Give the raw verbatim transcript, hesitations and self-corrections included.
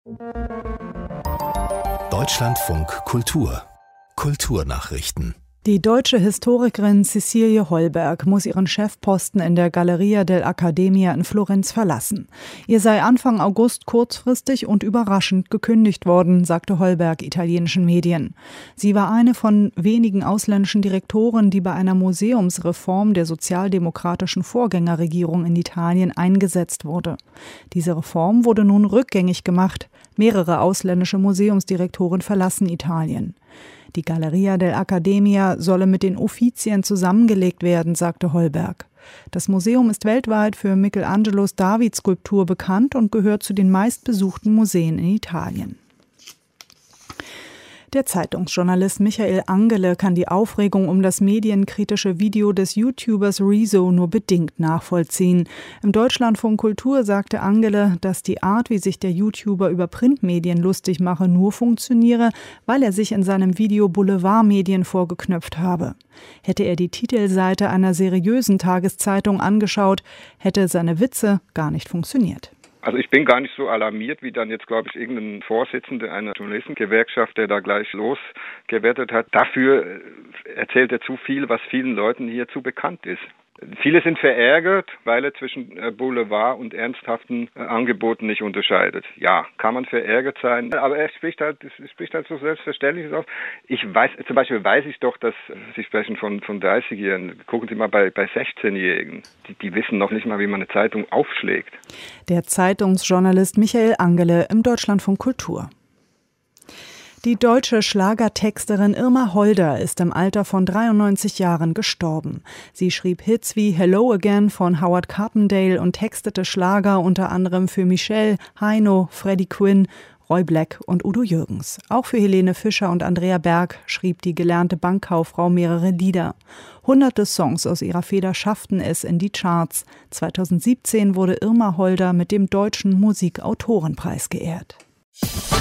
Deutschlandfunk Kultur Kulturnachrichten. Die deutsche Historikerin Cäcilie Holberg muss ihren Chefposten in der Galleria dell'Accademia in Florenz verlassen. Ihr sei Anfang August kurzfristig und überraschend gekündigt worden, sagte Holberg italienischen Medien. Sie war eine von wenigen ausländischen Direktoren, die bei einer Museumsreform der sozialdemokratischen Vorgängerregierung in Italien eingesetzt wurde. Diese Reform wurde nun rückgängig gemacht. Mehrere ausländische Museumsdirektoren verlassen Italien. Die Galleria dell'Accademia solle mit den Uffizien zusammengelegt werden, sagte Holberg. Das Museum ist weltweit für Michelangelos David-Skulptur bekannt und gehört zu den meistbesuchten Museen in Italien. Der Zeitungsjournalist Michael Angele kann die Aufregung um das medienkritische Video des YouTubers Rezo nur bedingt nachvollziehen. Im Deutschlandfunk Kultur sagte Angele, dass die Art, wie sich der YouTuber über Printmedien lustig mache, nur funktioniere, weil er sich in seinem Video Boulevardmedien vorgeknöpft habe. Hätte er die Titelseite einer seriösen Tageszeitung angeschaut, hätte seine Witze gar nicht funktioniert. Also ich bin gar nicht so alarmiert, wie dann jetzt, glaube ich, irgendein Vorsitzender einer Journalistengewerkschaft, der da gleich losgewertet hat. Dafür erzählt er zu viel, was vielen Leuten hierzu bekannt ist. Viele sind verärgert, weil er zwischen Boulevard und ernsthaften Angeboten nicht unterscheidet. Ja, kann man verärgert sein, aber er spricht halt, es spricht halt so Selbstverständliches auf. Ich weiß, zum Beispiel weiß ich doch, dass Sie sprechen von, von dreißigjährigen. Gucken Sie mal bei, bei sechzehnjährigen. Die, die wissen noch nicht mal, wie man eine Zeitung aufschlägt. Der Zeitungsjournalist Michael Angele im Deutschlandfunk Kultur. Die deutsche Schlagertexterin Irma Holder ist im Alter von dreiundneunzig Jahren gestorben. Sie schrieb Hits wie Hello Again von Howard Carpendale und textete Schlager unter anderem für Michelle, Heino, Freddie Quinn, Roy Black und Udo Jürgens. Auch für Helene Fischer und Andrea Berg schrieb die gelernte Bankkauffrau mehrere Lieder. Hunderte Songs aus ihrer Feder schafften es in die Charts. zweitausendsiebzehn wurde Irma Holder mit dem Deutschen Musikautorenpreis geehrt.